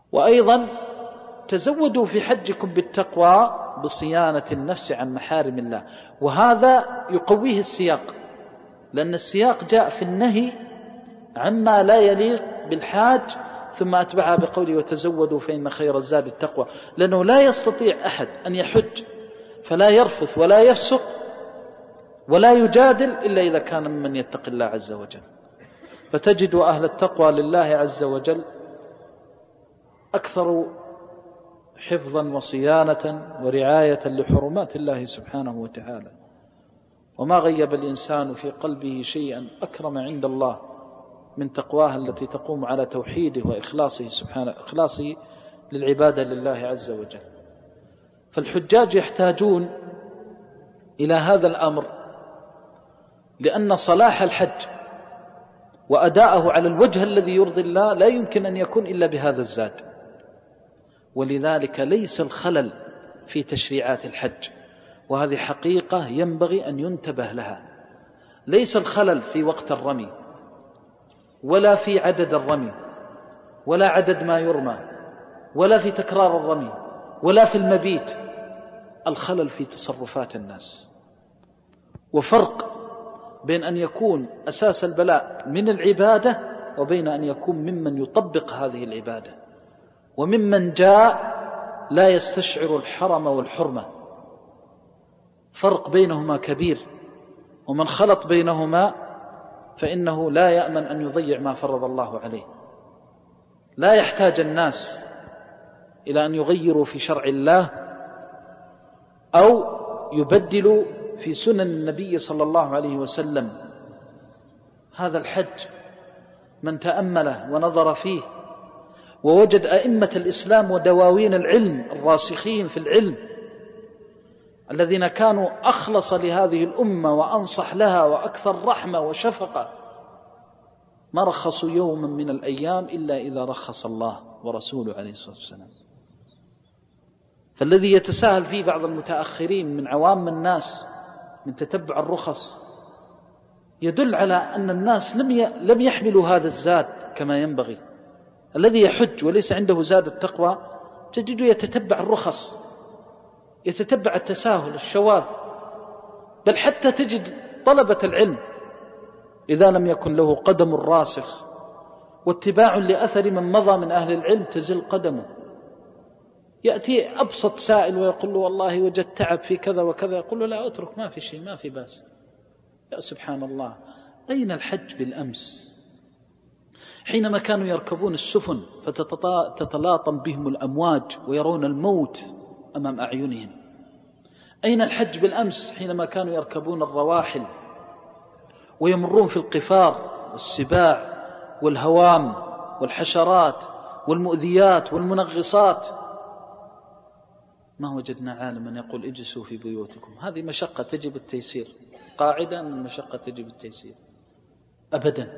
وأيضا تزودوا في حجكم بالتقوى بصيانة النفس عن محارم الله، وهذا يقويه السياق، لأن السياق جاء في النهي عما لا يليق بالحاج ثم أتبعها بقوله وتزودوا فإن خير الزاد التقوى، لأنه لا يستطيع أحد أن يحج فلا يرفث ولا يفسق ولا يجادل إلا إذا كان ممن يتقي الله عز وجل. فتجد أهل التقوى لله عز وجل أكثر حفظا وصيانة ورعاية لحرمات الله سبحانه وتعالى. وما غيب الإنسان في قلبه شيئا أكرم عند الله من تقواه التي تقوم على توحيده وإخلاصه سبحانه، إخلاصه للعبادة لله عز وجل. فالحجاج يحتاجون إلى هذا الأمر، لأن صلاح الحج وأداءه على الوجه الذي يرضي الله لا يمكن أن يكون إلا بهذا الزاد. ولذلك ليس الخلل في تشريعات الحج، وهذه حقيقة ينبغي أن ينتبه لها. ليس الخلل في وقت الرمي ولا في عدد الرمي ولا عدد ما يرمى ولا في تكرار الرمي ولا في المبيت، الخلل في تصرفات الناس. وفرق بين أن يكون أساس البلاء من العبادة وبين أن يكون ممن يطبق هذه العبادة وممن جاء لا يستشعر الحرم والحرمة. فرق بينهما كبير، ومن خلط بينهما فإنه لا يأمن أن يضيع ما فرض الله عليه. لا يحتاج الناس إلى أن يغيروا في شرع الله أو يبدلوا في سنن النبي صلى الله عليه وسلم. هذا الحج من تأمله ونظر فيه ووجد أئمة الإسلام ودواوين العلم الراسخين في العلم الذين كانوا أخلص لهذه الأمة وأنصح لها وأكثر رحمة وشفقة، ما رخصوا يوما من الأيام إلا إذا رخص الله ورسوله عليه الصلاة والسلام. فالذي يتساهل فيه بعض المتأخرين من عوام الناس من تتبع الرخص يدل على أن الناس لم يحملوا هذا الزاد كما ينبغي. الذي يحج وليس عنده زاد التقوى تجده يتتبع الرخص، يتتبع التساهل الشواذ، بل حتى تجد طلبة العلم إذا لم يكن له قدم راسخ واتباع لأثر من مضى من أهل العلم تزل قدمه. يأتي أبسط سائل ويقول له والله وجدت تعب في كذا وكذا، يقول له لا أترك، ما في شيء، ما في باس. يا سبحان الله، أين الحج بالأمس حينما كانوا يركبون السفن فتتلاطم بهم الأمواج ويرون الموت أمام أعينهم؟ أين الحج بالأمس حينما كانوا يركبون الرواحل ويمرون في القفار والسباع والهوام والحشرات والمؤذيات والمنغصات؟ ما وجدنا عالما يقول اجلسوا في بيوتكم، هذه مشقة تجب التيسير. قاعدة أن المشقة تجب التيسير أبدا،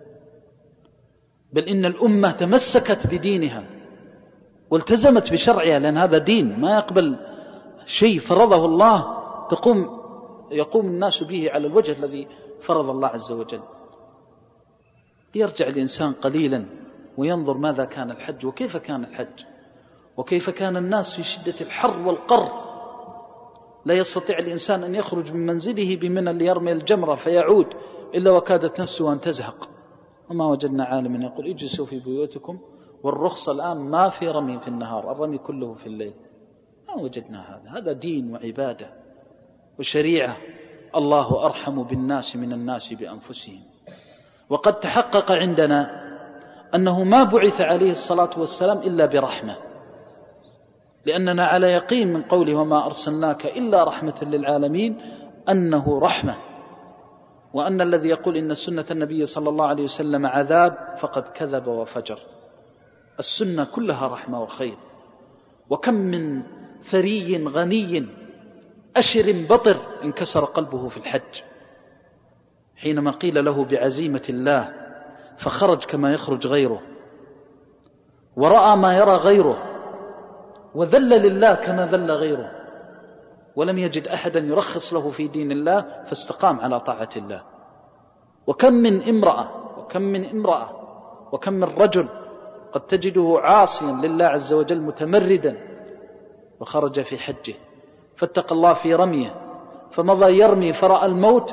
بل إن الأمة تمسكت بدينها والتزمت بشرعها، لأن هذا دين ما يقبل شيء فرضه الله يقوم الناس به على الوجه الذي فرض الله عز وجل. يرجع الإنسان قليلا وينظر ماذا كان الحج وكيف كان الحج وكيف كان الناس في شدة الحر والقر. لا يستطيع الإنسان أن يخرج من منزله بمنى ليرمي الجمرة فيعود إلا وكادت نفسه أن تزهق. وما وجدنا عالما يقول اجلسوا في بيوتكم، والرخصة الآن ما في رمي في النهار، الرمي كله في الليل. ما وجدنا هذا دين وعبادة وشريعة. الله أرحم بالناس من الناس بأنفسهم. وقد تحقق عندنا أنه ما بعث عليه الصلاة والسلام إلا برحمة، لأننا على يقين من قوله وما أرسلناك إلا رحمة للعالمين أنه رحمة، وأن الذي يقول إن سنة النبي صلى الله عليه وسلم عذاب فقد كذب وفجر. السنة كلها رحمة وخير. وكم من ثري غني أشر بطر انكسر قلبه في الحج حينما قيل له بعزيمة الله فخرج كما يخرج غيره، ورأى ما يرى غيره، وذل لله كما ذل غيره، ولم يجد أحدا يرخص له في دين الله فاستقام على طاعة الله. وكم من امرأة وكم من رجل قد تجده عاصيا لله عز وجل متمردا وخرج في حجه فاتقى الله في رميه فمضى يرمي فرأى الموت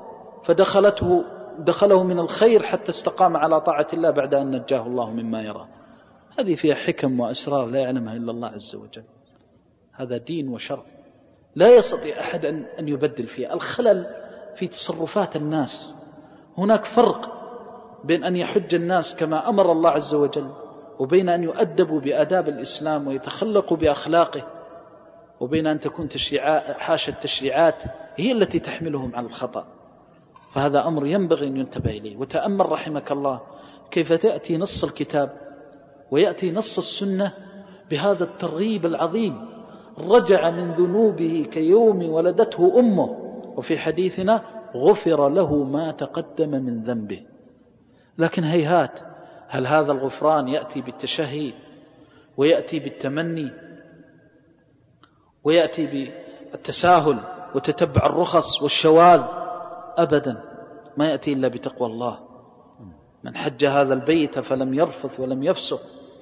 دخله من الخير حتى استقام على طاعة الله بعد أن نجاه الله مما يرى. هذه فيها حكم وأسرار لا يعلمها إلا الله عز وجل. هذا دين وشرع لا يستطيع أحد أن يبدل فيه. الخلل في تصرفات الناس. هناك فرق بين أن يحج الناس كما أمر الله عز وجل وبين أن يؤدبوا بآداب الإسلام ويتخلقوا بأخلاقه وبين أن تكون حاشا التشريعات هي التي تحملهم على الخطأ. فهذا أمر ينبغي أن ينتبه إليه. وتأمل رحمك الله كيف تأتي نص الكتاب ويأتي نص السنة بهذا الترغيب العظيم: رجع من ذنوبه كيوم ولدته أمه، وفي حديثنا غفر له ما تقدم من ذنبه. لكن هيهات، هل هذا الغفران يأتي بالتشهي ويأتي بالتمني ويأتي بالتساهل وتتبع الرخص والشواذ؟ أبدا، ما يأتي إلا بتقوى الله. من حج هذا البيت فلم يرفث ولم يفسق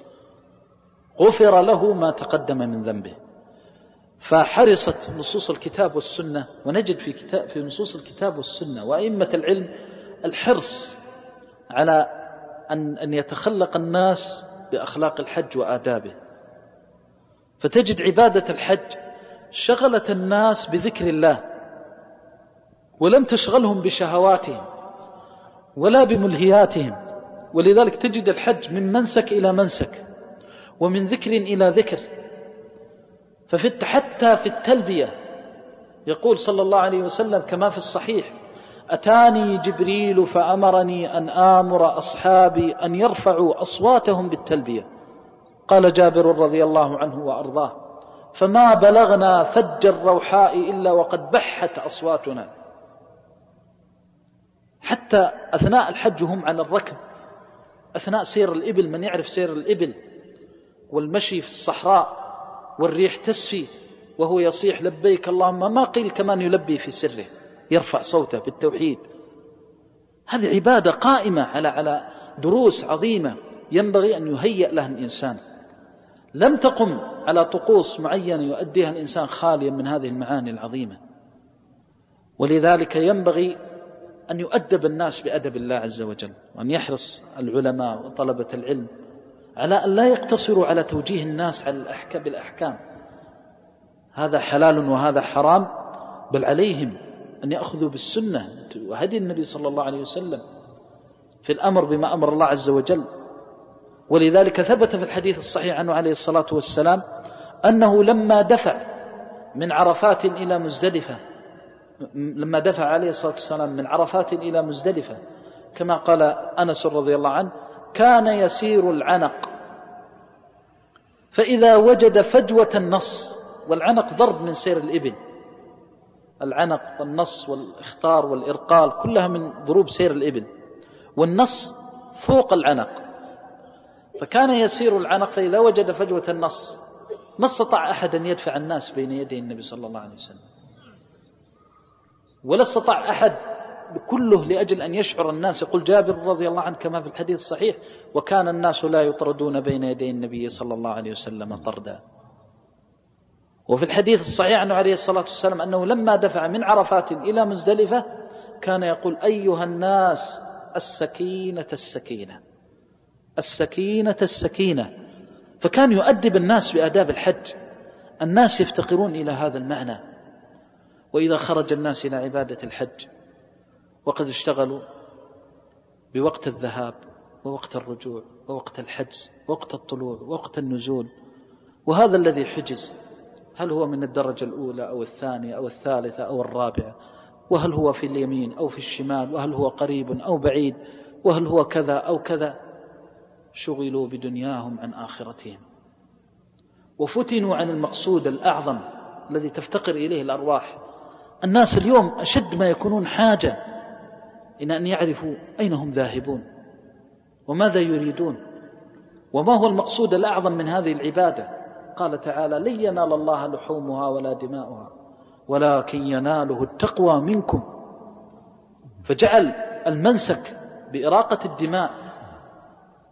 غفر له ما تقدم من ذنبه. فحرصت نصوص الكتاب والسنة، ونجد في نصوص الكتاب والسنة وأئمة العلم الحرص على أن يتخلق الناس بأخلاق الحج وآدابه. فتجد عبادة الحج شغلت الناس بذكر الله ولم تشغلهم بشهواتهم ولا بملهياتهم. ولذلك تجد الحج من منسك إلى منسك ومن ذكر إلى ذكر. حتى في التلبية يقول صلى الله عليه وسلم كما في الصحيح: أتاني جبريل فأمرني أن آمر أصحابي أن يرفعوا أصواتهم بالتلبية. قال جابر رضي الله عنه وأرضاه: فما بلغنا فج الروحاء إلا وقد بحت أصواتنا. حتى أثناء الحج هم على الركب، أثناء سير الإبل، من يعرف سير الإبل والمشي في الصحراء والريح تسفي وهو يصيح لبيك اللهم، ما قيل كمان يلبي في سره، يرفع صوته بالتوحيد. هذه عبادة قائمة على دروس عظيمة ينبغي أن يهيئ لها الإنسان. لم تقم على طقوس معينة يؤديها الإنسان خاليا من هذه المعاني العظيمة. ولذلك ينبغي أن يؤدب الناس بأدب الله عز وجل، وأن يحرص العلماء وطلبة العلم على أن لا يقتصروا على توجيه الناس على بالأحكام، هذا حلال وهذا حرام، بل عليهم أن يأخذوا بالسنة وهدي النبي صلى الله عليه وسلم في الأمر بما أمر الله عز وجل. ولذلك ثبت في الحديث الصحيح عنه عليه الصلاة والسلام أنه لما دفع من عرفات إلى مزدلفة، لما دفع عليه الصلاة والسلام من عرفات إلى مزدلفة، كما قال أنس رضي الله عنه: كان يسير العنق فإذا وجد فجوة النص، والعنق ضرب من سير الإبل، العنق والنص والإخطار والإرقال كلها من ضروب سير الإبل، والنص فوق العنق. فكان يسير العنق فإذا وجد فجوة النص ما استطاع أحد أن يدفع الناس بين يدي النبي صلى الله عليه وسلم، ولا استطاع أحد كله لأجل أن يشعر الناس. يقول جابر رضي الله عنه كما في الحديث الصحيح: وكان الناس لا يطردون بين يدي النبي صلى الله عليه وسلم طردا. وفي الحديث الصحيح عنه عليه الصلاة والسلام أنه لما دفع من عرفات إلى مزدلفة كان يقول: أيها الناس السكينة السكينة، السكينة السكينة. فكان يؤدب الناس بآداب الحج. الناس يفتقرون إلى هذا المعنى. وإذا خرج الناس إلى عبادة الحج وقد اشتغلوا بوقت الذهاب ووقت الرجوع ووقت الحجز ووقت الطلوع ووقت النزول، وهذا الذي حجز هل هو من الدرجة الأولى أو الثانية أو الثالثة أو الرابعة، وهل هو في اليمين أو في الشمال، وهل هو قريب أو بعيد، وهل هو كذا أو كذا، شغلوا بدنياهم عن آخرتهم وفتنوا عن المقصود الأعظم الذي تفتقر إليه الأرواح. الناس اليوم أشد ما يكونون حاجة إلى أن يعرفوا أين هم ذاهبون وماذا يريدون وما هو المقصود الأعظم من هذه العبادة. قال تعالى: لن ينال الله لحومها ولا دماؤها ولكن يناله التقوى منكم. فجعل المنسك بإراقة الدماء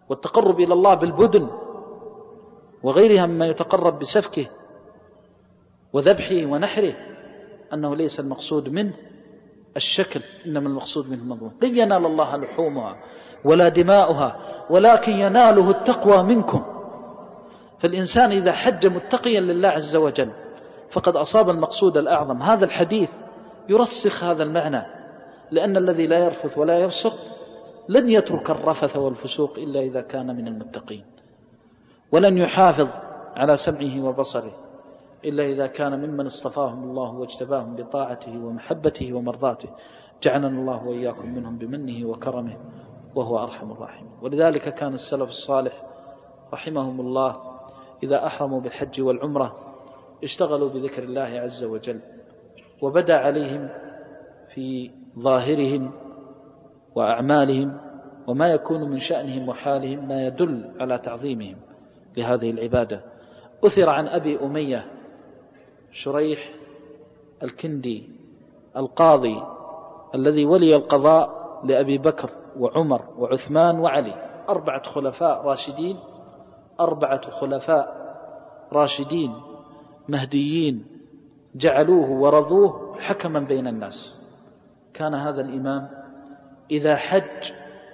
والتقرب إلى الله بالبدن وغيرها مما يتقرب بسفكه وذبحه ونحره، أنه ليس المقصود منه الشكل، إنما المقصود منه المضمون. لن ينال الله لحومها ولا دماؤها ولكن يناله التقوى منكم. فالإنسان إذا حج متقيا لله عز وجل فقد أصاب المقصود الأعظم. هذا الحديث يرسخ هذا المعنى، لأن الذي لا يرفث ولا يفسق لن يترك الرفث والفسوق إلا إذا كان من المتقين، ولن يحافظ على سمعه وبصره إلا إذا كان ممن اصطفاهم الله واجتباهم بطاعته ومحبته ومرضاته. جعلنا الله وإياكم منهم بمنه وكرمه وهو أرحم الراحمين. ولذلك كان السلف الصالح رحمهم الله إذا أحرموا بالحج والعمرة اشتغلوا بذكر الله عز وجل، وبدا عليهم في ظاهرهم وأعمالهم وما يكون من شأنهم وحالهم ما يدل على تعظيمهم لهذه العبادة. أثر عن أبي أمية شريح الكندي القاضي الذي ولي القضاء لأبي بكر وعمر وعثمان وعلي، 4 خلفاء راشدين، 4 خلفاء راشدين مهديين جعلوه ورضوه حكما بين الناس. كان هذا الإمام إذا حج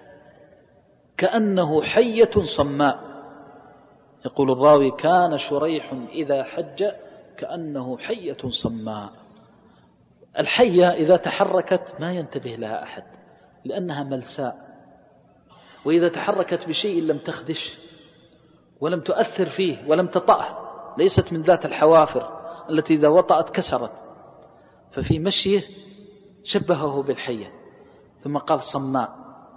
كأنه حية صماء. يقول الراوي: كان شريح إذا حج كأنه حية صماء. الحية إذا تحركت ما ينتبه لها أحد لأنها ملساء، وإذا تحركت بشيء لم تخدش ولم تؤثر فيه ولم تطأه، ليست من ذات الحوافر التي إذا وطأت كسرت. ففي مشيه شبهه بالحية، ثم قال صماء،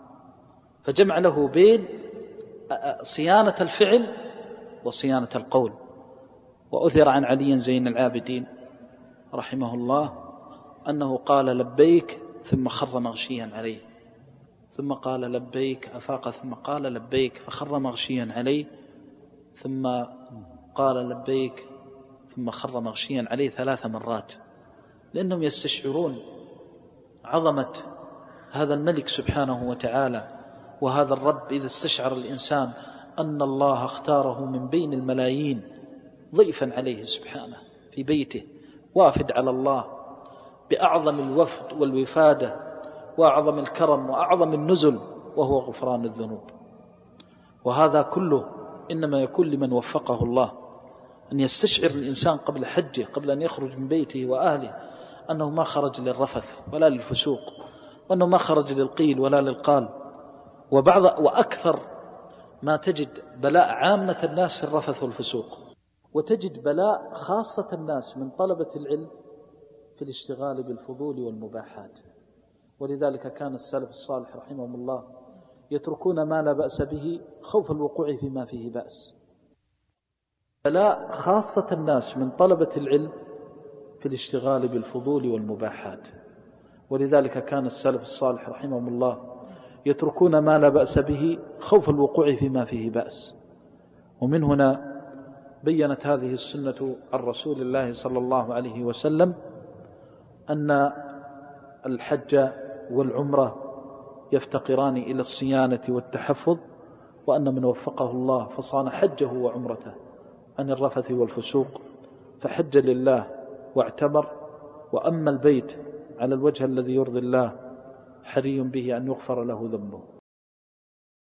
فجمع له بين صيانة الفعل وصيانة القول. وأثر عن علي زين العابدين رحمه الله أنه قال لبيك ثم خر مغشيا عليه، ثم قال لبيك أفاق ثم قال لبيك فخر مغشيا عليه، ثم قال لبيك ثم خر مغشيا عليه 3 مرات، لأنهم يستشعرون عظمة هذا الملك سبحانه وتعالى. وهذا الرب إذا استشعر الإنسان أن الله اختاره من بين الملايين ضيفا عليه سبحانه في بيته، وافد على الله بأعظم الوفد والوفادة وأعظم الكرم وأعظم النزل، وهو غفران الذنوب. وهذا كله إنما يكون لمن وفقه الله، أن يستشعر الإنسان قبل حجه، قبل أن يخرج من بيته وأهله، أنه ما خرج للرفث ولا للفسوق، وأنه ما خرج للقيل ولا للقال. وأكثر ما تجد بلاء عامة الناس في الرفث والفسوق، وتجد بلاء خاصة الناس من طلبة العلم في الاشتغال بالفضول والمباحات. ولذلك كان السلف الصالح رحمهم الله يتركون ما لا بأس به خوف الوقوع فيما فيه بأس. بلاء خاصة الناس من طلبة العلم في الاشتغال بالفضول والمباحات. ولذلك كان السلف الصالح رحمهم الله يتركون ما لا بأس به خوف الوقوع فيما فيه بأس. ومن هنا بيّنت هذه السنة عن رسول الله صلى الله عليه وسلم أن الحج والعمرة يفتقران إلى الصيانة والتحفظ، وأن من وفقه الله فصان حجه وعمرته عن الرفث والفسوق فحج لله واعتمر، وأما البيت على الوجه الذي يرضي الله حري به أن يغفر له ذنبه.